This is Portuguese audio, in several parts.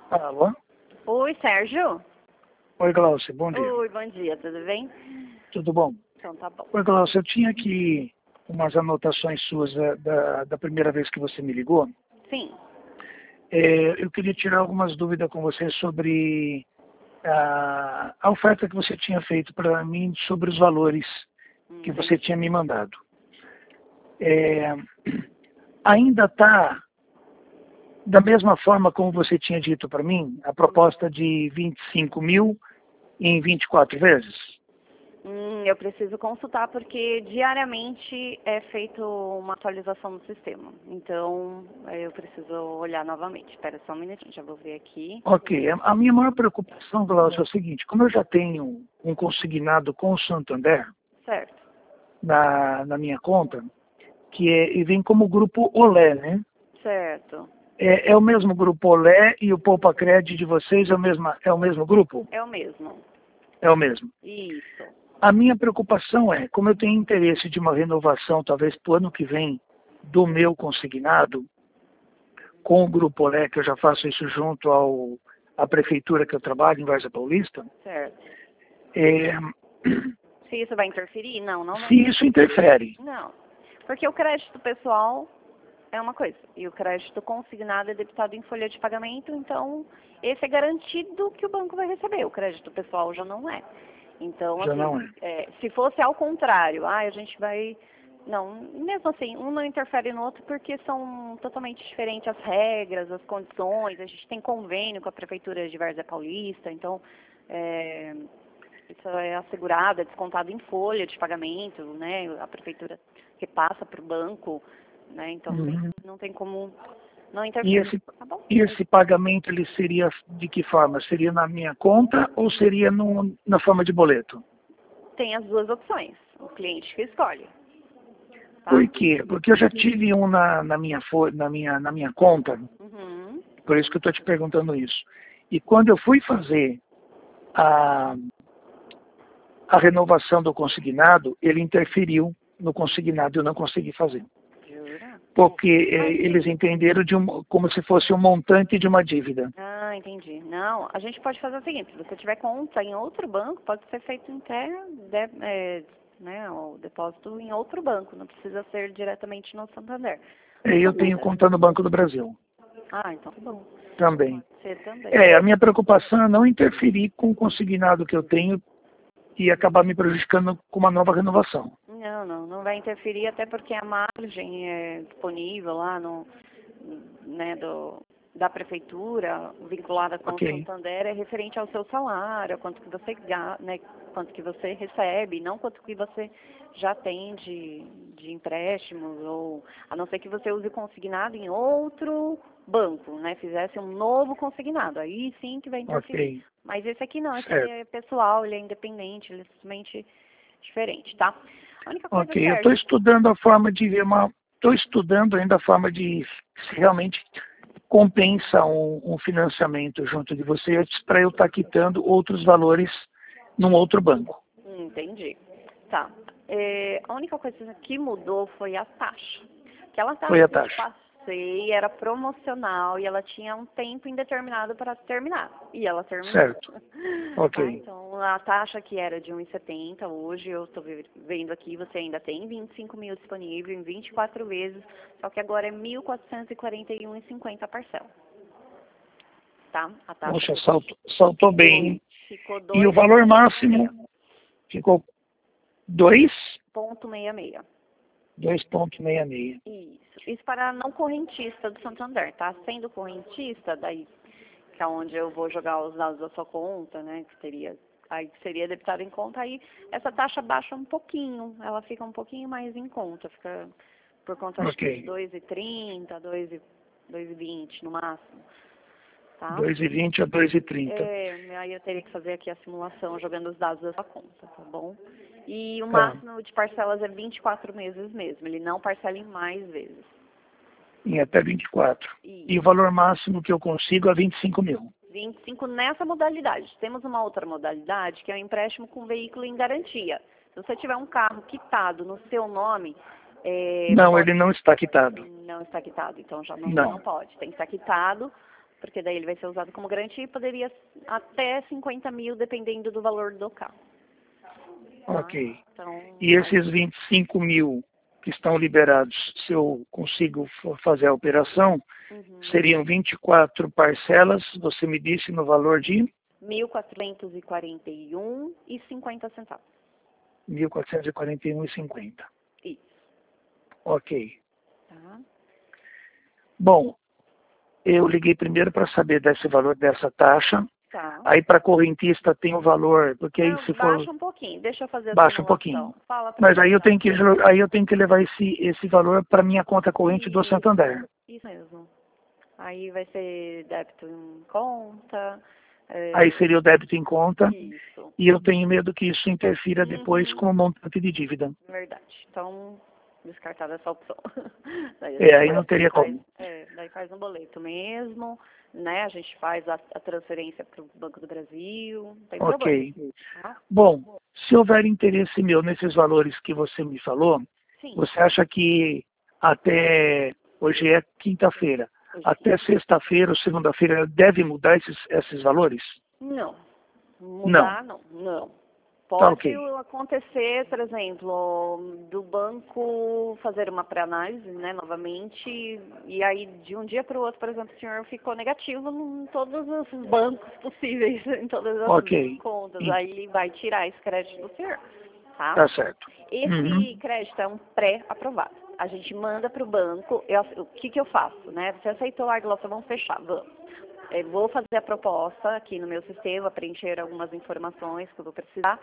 Alô? Oi, Sérgio. Oi, Glaucia, bom dia. Oi, bom dia, tudo bem? Tudo bom? Então tá bom. Oi, Glaucia, eu tinha aqui umas anotações suas da primeira vez que você me ligou. Sim. Eu queria tirar algumas dúvidas com você sobre a oferta que você tinha feito para mim sobre os valores que você tinha me mandado. Ainda está da mesma forma como você tinha dito para mim, a proposta de 25 mil em 24 vezes? Eu preciso consultar porque diariamente é feita uma atualização no sistema. Então, eu preciso olhar novamente. Espera só um minutinho, já vou ver aqui. Ok. A minha maior preocupação, Glaucio, é o seguinte. Como eu já tenho um consignado com o Santander Certo. na minha conta, e vem como grupo Olé, né? Certo. É o mesmo grupo Olé e o Poupa Cred de vocês é o mesmo grupo? É o mesmo. É o mesmo. Isso. A minha preocupação é, como eu tenho interesse de uma renovação, talvez para o ano que vem, do meu consignado, com o Grupo Olé, que eu já faço isso junto à prefeitura que eu trabalho, em Várzea Paulista, Certo. é, Se isso vai interferir? Não, não vai se isso interfere. Não. Porque o crédito pessoal é uma coisa, e o crédito consignado é debitado em folha de pagamento, então esse é garantido que o banco vai receber, o crédito pessoal já não é. Então, Já assim, não é. se fosse ao contrário, a gente vai... Não, mesmo assim, um não interfere no outro porque são totalmente diferentes as regras, as condições, a gente tem convênio com a Prefeitura de Várzea Paulista, então, isso é assegurado, é descontado em folha de pagamento, né, a Prefeitura repassa para o banco, né, então não tem como não E interferir. Tá bom? esse pagamento ele seria de que forma? Seria na minha conta ou seria na forma de boleto? Tem as duas opções, o cliente que escolhe. Tá? Por quê? Porque eu já tive um na minha conta, Uhum. por isso que eu estou te perguntando isso. E quando eu fui fazer a renovação do consignado, ele interferiu no consignado e eu não consegui fazer. Jura? Porque eles entenderam como se fosse um montante de uma dívida. Ah, entendi. Não, a gente pode fazer o seguinte, se você tiver conta em outro banco, pode ser feito né, o depósito em outro banco, não precisa ser diretamente no Santander. Eu tenho conta no Banco do Brasil Ah, então tá bom. também. Você também. A minha preocupação é não interferir com o consignado que eu tenho e acabar me prejudicando com uma nova renovação. Não vai interferir, até porque a margem é disponível lá né, da prefeitura, vinculada com o Santander, é referente ao seu salário, quanto que você né, quanto que você recebe, não quanto que você já tem de empréstimos, ou a não ser que você use consignado em outro banco, né? Fizesse um novo consignado, aí sim que vai interferir. Ok. Mas esse aqui não, esse Certo. aqui é pessoal, ele é independente, ele é simplesmente diferente, tá? A única coisa, Ok, eu Sérgio, estou estudando a forma de ver estou estudando ainda a forma de se realmente compensa um financiamento junto de vocês para eu estar quitando outros valores num outro banco. Entendi. Tá. A única coisa que mudou foi a taxa. Aquela Foi a taxa que eu te taxa. passei era promocional e ela tinha um tempo indeterminado para terminar. E ela terminou. Certo. Ok. Tá? Então, a taxa que era de 1,70, hoje eu estou vendo aqui, você ainda tem 25 mil disponível em 24 vezes, só que agora é 1.441,50 a parcela. Tá? A taxa Poxa, saltou bem. ficou E o valor máximo ficou 2,66. 2,66. Isso para não correntista do Santander, tá? Sendo correntista, daí que é onde eu vou jogar os dados da sua conta, né? Aí seria debitado em conta, aí essa taxa baixa um pouquinho, ela fica um pouquinho mais em conta, fica por conta de 2,30, 2,20 no máximo. Tá? 2,20 a 2,30. Aí eu teria que fazer aqui a simulação jogando os dados da sua conta, tá bom? E o máximo de parcelas é 24 meses mesmo, ele não parcela em mais vezes. Em até 24. E o valor máximo que eu consigo é 25 mil. 25 nessa modalidade. Temos uma outra modalidade que é o empréstimo com veículo em garantia. Se você tiver um carro quitado no seu nome... Não, ele não está quitado. Não está quitado, então já não pode. Tem que estar quitado porque daí ele vai ser usado como garantia e poderia até 50 mil, dependendo do valor do carro. Ok. Então, E esses 25 mil que estão liberados, se eu consigo fazer a operação, seriam 24 parcelas, você me disse, no valor de? 1.441,50 centavos. 1.441,50. Isso. Ok. Tá. Bom, eu liguei primeiro para saber desse valor dessa taxa. Tá. Aí para correntista tem o valor, porque aí Não, se for... baixa um pouquinho, deixa eu fazer a Baixa um simulação. pouquinho. Fala pra Mas mim, aí eu tá? tenho que levar esse valor para minha conta corrente do Santander. Isso mesmo. Aí vai ser débito em conta. Aí seria o débito em conta. Isso. E eu tenho medo que isso interfira depois com o montante de dívida. Verdade. Então, descartada essa opção. Daí Aí não teria como. daí faz um boleto mesmo, né? A gente faz a transferência para o Banco do Brasil, não tem problema. Tá? Bom, se houver interesse meu nesses valores que você me falou, Sim. você acha que até... Hoje é quinta-feira. Até sexta-feira ou segunda-feira deve mudar esses valores? Não. Mudar, não. Pode acontecer, por exemplo, do banco fazer uma pré-análise, né, novamente, e aí de um dia para o outro, por exemplo, o senhor ficou negativo em todos os bancos possíveis, em todas as contas, aí vai tirar esse crédito do senhor, tá? Tá certo. Esse crédito é um pré-aprovado. A gente manda para o banco, o que eu faço, né? Você aceitou a Glossa, vamos fechar, vamos. Eu vou fazer a proposta aqui no meu sistema, preencher algumas informações que eu vou precisar.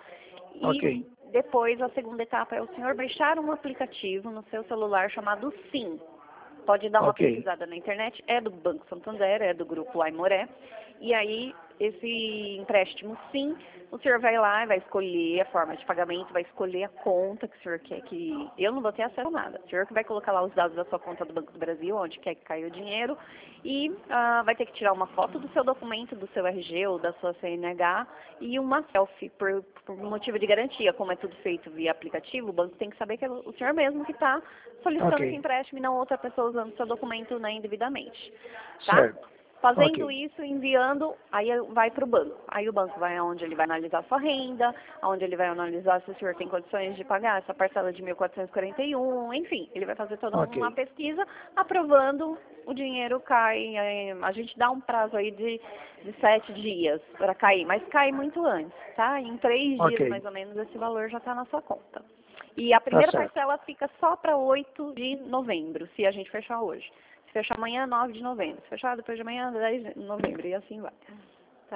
E depois, a segunda etapa é o senhor baixar um aplicativo no seu celular chamado Sim. Pode dar uma pesquisada na internet, é do Banco Santander, é do grupo Aimoré. E aí, esse empréstimo Sim, o senhor vai lá, vai escolher a forma de pagamento, vai escolher a conta que o senhor quer que... Eu não vou ter acesso a nada. O senhor que vai colocar lá os dados da sua conta do Banco do Brasil, onde quer que caia o dinheiro, e vai ter que tirar uma foto do seu documento, do seu RG ou da sua CNH, e uma selfie, por motivo de garantia. Como é tudo feito via aplicativo, o banco tem que saber que é o senhor mesmo que está solicitando esse empréstimo e não outra pessoa usando o seu documento, né, indevidamente. Tá? Certo. Fazendo isso, enviando, aí vai para o banco. Aí o banco vai onde ele vai analisar a sua renda, onde ele vai analisar se o senhor tem condições de pagar essa parcela de 1.441, enfim, ele vai fazer toda uma pesquisa, aprovando, o dinheiro cai. A gente dá um prazo aí de 7 dias para cair, mas cai muito antes, tá? Em 3 dias, mais ou menos, esse valor já está na sua conta. E a primeira parcela fica só para 8 de novembro, se a gente fechar hoje. Se fechar amanhã, 9 de novembro. Se fechar depois de amanhã, 10 de novembro. E assim vai. Tá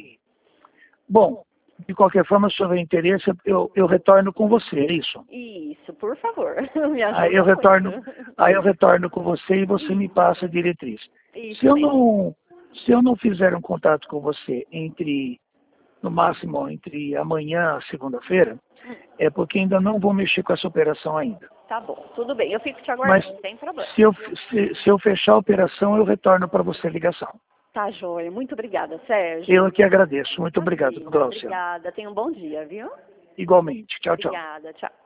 bom, de qualquer forma, se houver interesse, eu retorno com você, é isso? Isso, por favor. Me ajuda aí eu retorno com você e você me passa a diretriz. Se eu não fizer um contato com você no máximo entre amanhã e segunda-feira, é porque ainda não vou mexer com essa operação ainda. Tá bom, tudo bem. Eu fico te aguardando, Mas, não tem problema. Se eu fechar a operação, eu retorno para você a ligação. Tá, joia. Muito obrigada, Sérgio. Eu que agradeço. Muito obrigado, Glaucia. Obrigada. Tenha um bom dia, viu? Igualmente. Tchau, tchau. Obrigada, tchau.